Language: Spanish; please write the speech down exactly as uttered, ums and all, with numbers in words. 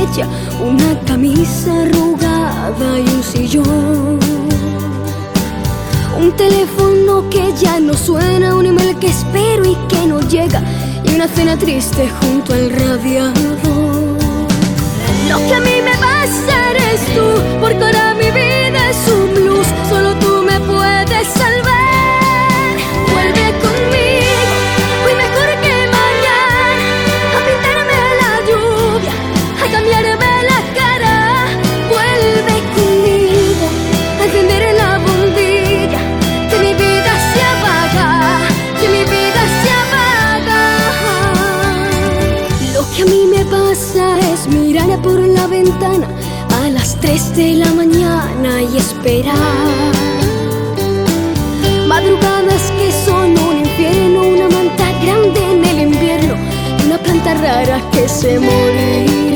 hecha, una camisa arrugada y un sillón. Un teléfono que ya no suena, un email que espero y que no llega, y una cena triste junto al radiador. Lo que a mí me pasa eres tú, porque ahora mi vida es un blues. Solo tú me puedes salvar. Vuelve conmigo, hoy mejor que mañana, a pintarme la lluvia, a cambiarme la cara. Vuelve conmigo, a encender la bombilla, que mi vida se apaga, que mi vida se apaga. Lo que a mí me pasa es mirar por la ventana a las tres de la mañana y esperar. Madrugadas que son un infierno, una manta grande en el invierno y una planta rara que se moría.